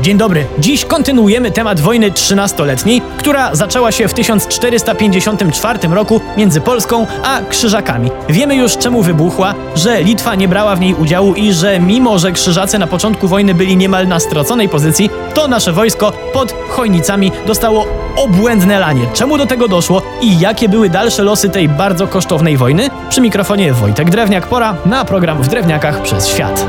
Dzień dobry. Dziś kontynuujemy temat wojny 13-letniej, która zaczęła się w 1454 roku między Polską a Krzyżakami. Wiemy już, czemu wybuchła, że Litwa nie brała w niej udziału i że mimo, że Krzyżacy na początku wojny byli niemal na straconej pozycji, to nasze wojsko pod Chojnicami dostało obłędne lanie. Czemu do tego doszło i jakie były dalsze losy tej bardzo kosztownej wojny? Przy mikrofonie Wojtek Drewniak. Pora na program W Drewniakach przez świat.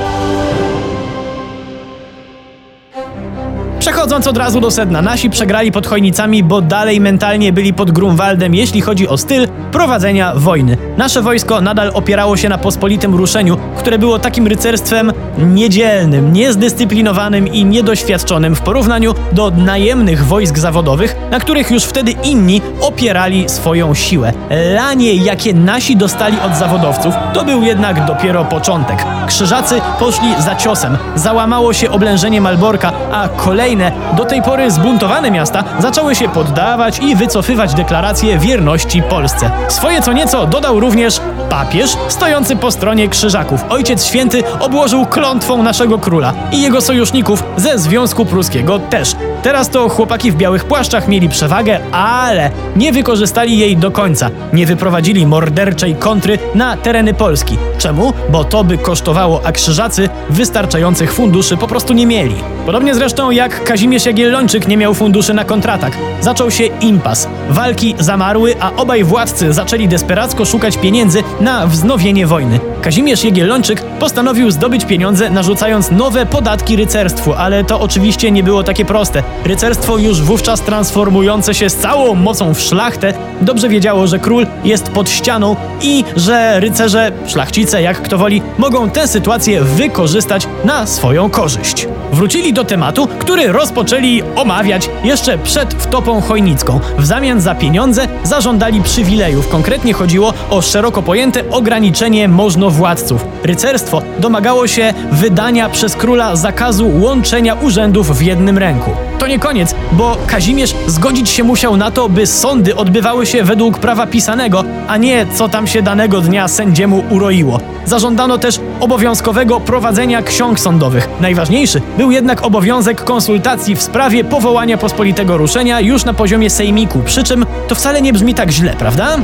Przechodząc od razu do sedna, nasi przegrali pod Chojnicami, bo dalej mentalnie byli pod Grunwaldem, jeśli chodzi o styl prowadzenia wojny. Nasze wojsko nadal opierało się na pospolitym ruszeniu, które było takim rycerstwem niedzielnym, niezdyscyplinowanym i niedoświadczonym w porównaniu do najemnych wojsk zawodowych, na których już wtedy inni opierali swoją siłę. Lanie, jakie nasi dostali od zawodowców, to był jednak dopiero początek. Krzyżacy poszli za ciosem, załamało się oblężenie Malborka, a kolejne, do tej pory zbuntowane miasta zaczęły się poddawać i wycofywać deklaracje wierności Polsce. Swoje co nieco dodał również papież stojący po stronie Krzyżaków. Ojciec Święty obłożył klątwą naszego króla i jego sojuszników ze Związku Pruskiego też. Teraz to chłopaki w białych płaszczach mieli przewagę, ale nie wykorzystali jej do końca. Nie wyprowadzili morderczej kontry na tereny Polski. Czemu? Bo to by kosztowało, a Krzyżacy wystarczających funduszy po prostu nie mieli. Podobnie zresztą jak Kazimierz Jagiellończyk nie miał funduszy na kontratak. Zaczął się impas. Walki zamarły, a obaj władcy zaczęli desperacko szukać pieniędzy na wznowienie wojny. Kazimierz Jagiellończyk postanowił zdobyć pieniądze, narzucając nowe podatki rycerstwu, ale to oczywiście nie było takie proste. Rycerstwo, już wówczas transformujące się z całą mocą w szlachtę, dobrze wiedziało, że król jest pod ścianą i że rycerze, szlachcice, jak kto woli, mogą tę sytuację wykorzystać na swoją korzyść. Wrócili do tematu, który rozpoczęli omawiać jeszcze przed wtopą chojnicką. W zamian za pieniądze zażądali przywilejów. Konkretnie chodziło o szeroko pojęte ograniczenie możnowładców. Rycerstwo domagało się wydania przez króla zakazu łączenia urzędów w jednym ręku. To nie koniec, bo Kazimierz zgodzić się musiał na to, by sądy odbywały się według prawa pisanego, a nie co tam się danego dnia sędziemu uroiło. Zażądano też obowiązkowego prowadzenia ksiąg sądowych. Najważniejszy był jednak obowiązek konsultacji w sprawie powołania pospolitego ruszenia już na poziomie sejmiku, przy czym to wcale nie brzmi tak źle, prawda?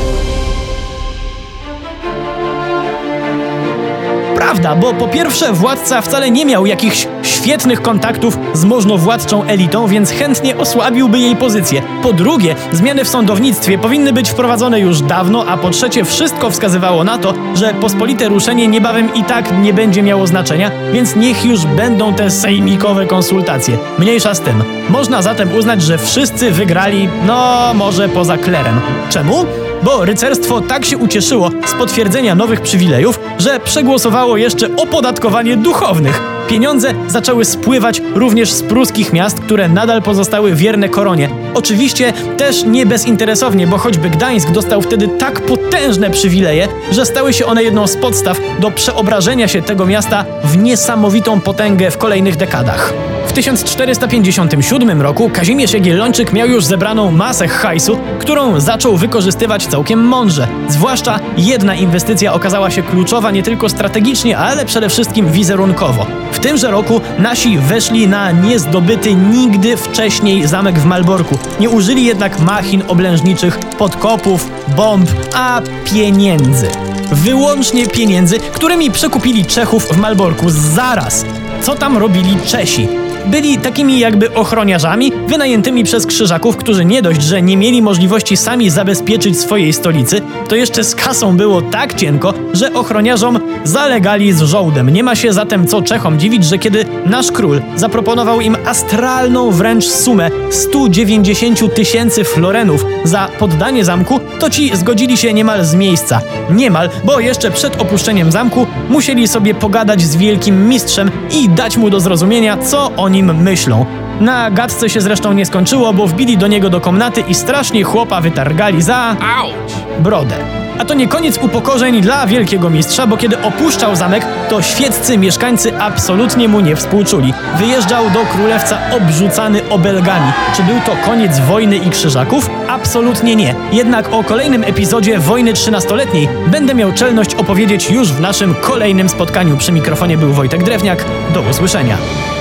Prawda, bo po pierwsze władca wcale nie miał jakichś świetnych kontaktów z możnowładczą elitą, więc chętnie osłabiłby jej pozycję. Po drugie, zmiany w sądownictwie powinny być wprowadzone już dawno, a po trzecie wszystko wskazywało na to, że pospolite ruszenie niebawem i tak nie będzie miało znaczenia, więc niech już będą te sejmikowe konsultacje. Mniejsza z tym. Można zatem uznać, że wszyscy wygrali, no może poza klerem. Czemu? Bo rycerstwo tak się ucieszyło z potwierdzenia nowych przywilejów, że przegłosowało jeszcze opodatkowanie duchownych. Pieniądze zaczęły spływać również z pruskich miast, które nadal pozostały wierne koronie. Oczywiście też nie bezinteresownie, bo choćby Gdańsk dostał wtedy tak potężne przywileje, że stały się one jedną z podstaw do przeobrażenia się tego miasta w niesamowitą potęgę w kolejnych dekadach. W 1457 roku Kazimierz Jagiellończyk miał już zebraną masę hajsu, którą zaczął wykorzystywać całkiem mądrze. Zwłaszcza jedna inwestycja okazała się kluczowa nie tylko strategicznie, ale przede wszystkim wizerunkowo. W tymże roku nasi weszli na niezdobyty nigdy wcześniej zamek w Malborku. Nie użyli jednak machin oblężniczych, podkopów, bomb, a pieniędzy. Wyłącznie pieniędzy, którymi przekupili Czechów w Malborku. Zaraz! Co tam robili Czesi? Byli takimi jakby ochroniarzami wynajętymi przez Krzyżaków, którzy nie dość, że nie mieli możliwości sami zabezpieczyć swojej stolicy, to jeszcze z kasą było tak cienko, że ochroniarzom zalegali z żołdem. Nie ma się zatem co Czechom dziwić, że kiedy nasz król zaproponował im astralną wręcz sumę 190 000 florenów za poddanie zamku, to ci zgodzili się niemal z miejsca. Niemal, bo jeszcze przed opuszczeniem zamku musieli sobie pogadać z wielkim mistrzem i dać mu do zrozumienia, co o nim myślą. Na gadce się zresztą nie skończyło, bo wbili do niego do komnaty i strasznie chłopa wytargali za brodę. A to nie koniec upokorzeń dla wielkiego mistrza, bo kiedy opuszczał zamek, to świeccy mieszkańcy absolutnie mu nie współczuli. Wyjeżdżał do królewca obrzucany obelgami. Czy był to koniec wojny i Krzyżaków? Absolutnie nie. Jednak o kolejnym epizodzie wojny 13-letniej będę miał czelność opowiedzieć już w naszym kolejnym spotkaniu. Przy mikrofonie był Wojtek Drewniak. Do usłyszenia.